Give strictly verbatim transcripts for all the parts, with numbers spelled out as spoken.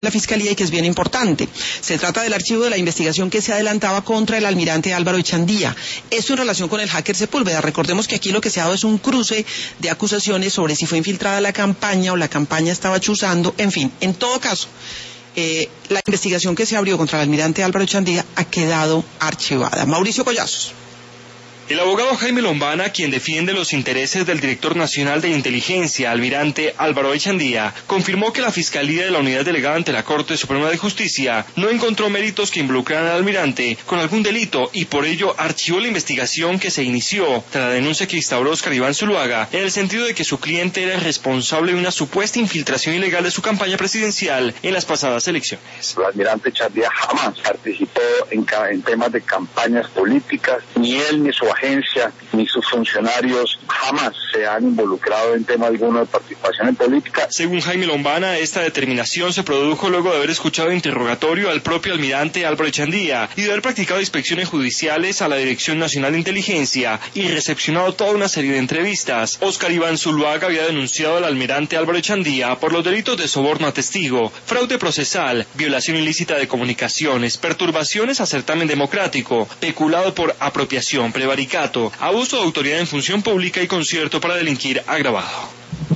la Fiscalía y que es bien importante. Se trata del archivo de la investigación que se adelantaba contra el almirante Álvaro Echandía. Esto en relación con el hacker Sepúlveda. Recordemos que aquí lo que se ha dado es un cruce de acusaciones sobre si fue infiltrada la campaña o la campaña estaba chuzando. En fin, en todo caso, eh, la investigación que se abrió contra el almirante Álvaro Echandía ha quedado archivada. Mauricio Collazos. El abogado Jaime Lombana, quien defiende los intereses del director nacional de inteligencia, almirante Álvaro Echandía, confirmó que la Fiscalía de la Unidad Delegada ante la Corte Suprema de Justicia no encontró méritos que involucraran al almirante con algún delito y por ello archivó la investigación que se inició tras la denuncia que instauró Oscar Iván Zuluaga en el sentido de que su cliente era responsable de una supuesta infiltración ilegal de su campaña presidencial en las pasadas elecciones. El almirante Echandía jamás participó en, en temas de campañas políticas, ni él ni su agencia ni sus funcionarios jamás se han involucrado en tema alguno de participación en política. Según Jaime Lombana, esta determinación se produjo luego de haber escuchado interrogatorio al propio almirante Álvaro Echandía y de haber practicado inspecciones judiciales a la Dirección Nacional de Inteligencia y recepcionado toda una serie de entrevistas. Oscar Iván Zuluaga había denunciado al almirante Álvaro Echandía por los delitos de soborno a testigo, fraude procesal, violación ilícita de comunicaciones, perturbaciones a certamen democrático, peculado por apropiación, prevaricato, abuso de autoridad en función pública y concierto para delinquir agravado.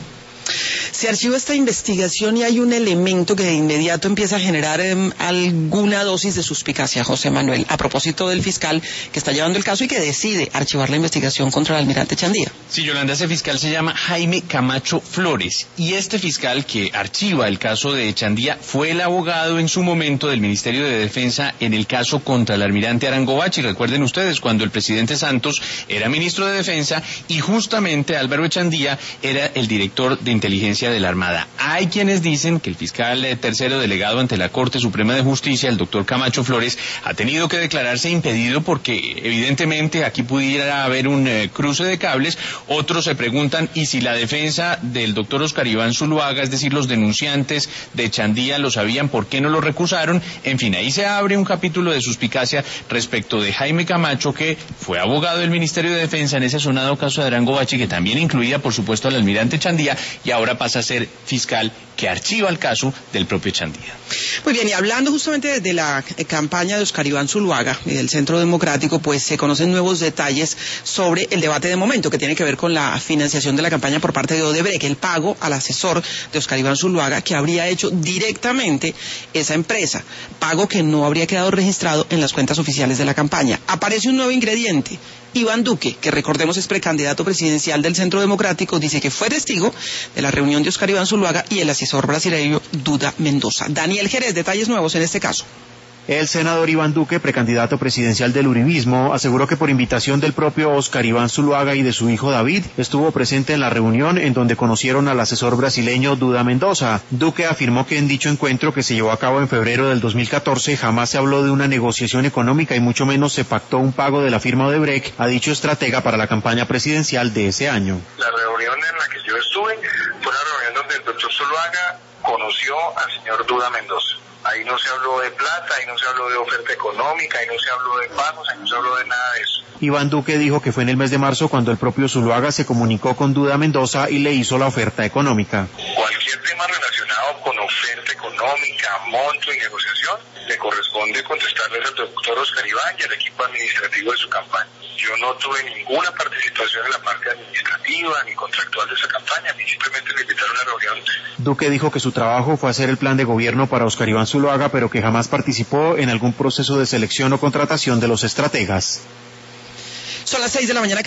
Se archiva esta investigación y hay un elemento que de inmediato empieza a generar eh, alguna dosis de suspicacia, José Manuel, a propósito del fiscal que está llevando el caso y que decide archivar la investigación contra el almirante Echandía. Sí, Yolanda, ese fiscal se llama Jaime Camacho Flores y este fiscal que archiva el caso de Echandía fue el abogado en su momento del Ministerio de Defensa en el caso contra el almirante Arango Bachi. Recuerden ustedes cuando el presidente Santos era ministro de Defensa y justamente Álvaro Echandía era el director de inteligencia de la Armada. Hay quienes dicen que el fiscal eh, tercero delegado ante la Corte Suprema de Justicia, el doctor Camacho Flores, ha tenido que declararse impedido porque evidentemente aquí pudiera haber un eh, cruce de cables. Otros se preguntan, ¿y si la defensa del doctor Oscar Iván Zuluaga, es decir, los denunciantes de Echandía, lo sabían, por qué no lo recusaron? En fin, ahí se abre un capítulo de suspicacia respecto de Jaime Camacho, que fue abogado del Ministerio de Defensa en ese sonado caso de Arango Bachi, que también incluía, por supuesto, al almirante Echandía, y ahora pasa a ser fiscal que archiva el caso del propio Echandía. Muy bien, y hablando justamente de la eh, campaña de Oscar Iván Zuluaga y del Centro Democrático, pues se conocen nuevos detalles sobre el debate de momento que tiene que ver con la financiación de la campaña por parte de Odebrecht, el pago al asesor de Oscar Iván Zuluaga que habría hecho directamente esa empresa, pago que no habría quedado registrado en las cuentas oficiales de la campaña. Aparece un nuevo ingrediente. Iván Duque, que recordemos es precandidato presidencial del Centro Democrático, dice que fue testigo de la reunión de Oscar Iván Zuluaga y el asesor brasileño Duda Mendoza. Daniel Jerez, detalles nuevos en este caso. El senador Iván Duque, precandidato presidencial del uribismo, aseguró que por invitación del propio Oscar Iván Zuluaga y de su hijo David, estuvo presente en la reunión en donde conocieron al asesor brasileño Duda Mendoza. Duque afirmó que en dicho encuentro, que se llevó a cabo en febrero del dos mil catorce, jamás se habló de una negociación económica y mucho menos se pactó un pago de la firma Odebrecht a dicho estratega para la campaña presidencial de ese año. La reunión en la que yo estuve fue una reunión donde el doctor Zuluaga conoció al señor Duda Mendoza. Ahí no se habló de plata, ahí no se habló de oferta económica, ahí no se habló de pagos, ahí no se habló de nada de eso. Iván Duque dijo que fue en el mes de marzo cuando el propio Zuluaga se comunicó con Duda Mendoza y le hizo la oferta económica. Cualquier tema relacionado con oferta económica, monto y negociación, le corresponde contestarles al doctor Oscar Iván y al equipo administrativo de su campaña. Yo no tuve ninguna participación en la parte administrativa ni contractual de esa campaña, a mí simplemente me invitaron a la reunión. Duque dijo que su trabajo fue hacer el plan de gobierno para Oscar Iván Zuluaga, pero que jamás participó en algún proceso de selección o contratación de los estrategas. Son las seis de la mañana.